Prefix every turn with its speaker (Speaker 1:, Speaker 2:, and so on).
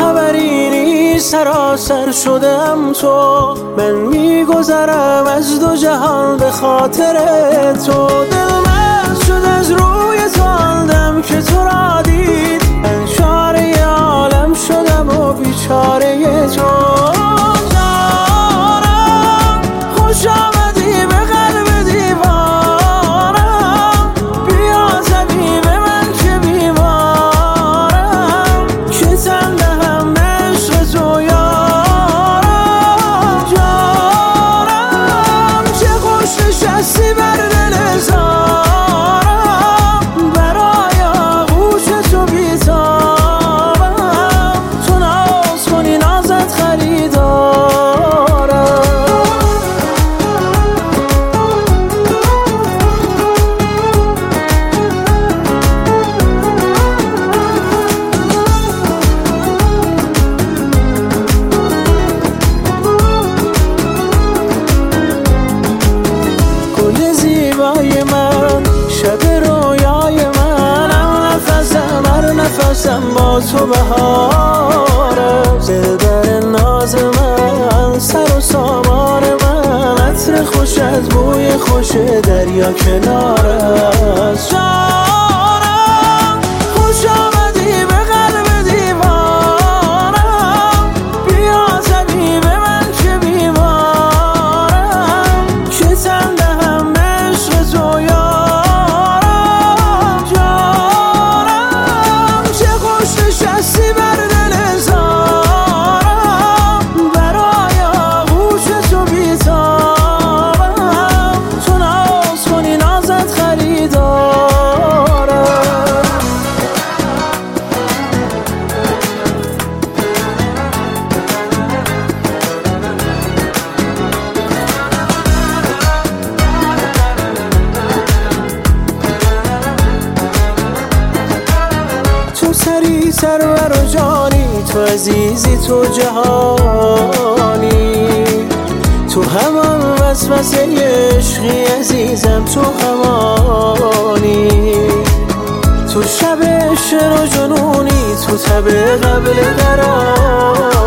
Speaker 1: خبری نیست سراسر شدم تو، من میگذرم از دو جهان به خاطر تو. دل مست شد از روی تو آن دم که تو را دید، من چاره عالم شدم و بیچاره تو. جانم خوش آمدی به قلب دیوارم، بیا زدی به من که بیمارم، که تن دهم به عشق تو یارم. جانم چه خوش نشستی بر دل زارم، برای آغوش تو بیتابم، تو ناز کنی نازت خریدارم. گل زیبای من، شب رویای منم، نفسم هر نفسم با تو بهارم. دلبر ناز من، سر و سامان من، عطر خوشت بوی خوش دریا کنار است. جانم خوش آمدی به قلب دیوارم، بیا زدی به من که بیمارم، که تن دهم به عشق تو یارم. جانم چه خوش نشستی بر دل زارم، برای آغوش تو بیتابم، تو ناز کنی نازت خریدارم. تو سری سرور و جانی، تو عزیزی تو جهانی، تو همان وسوسه عشقی عزیزم، تو همانی. تو شب شر و جنونی، تو تب قبل قرار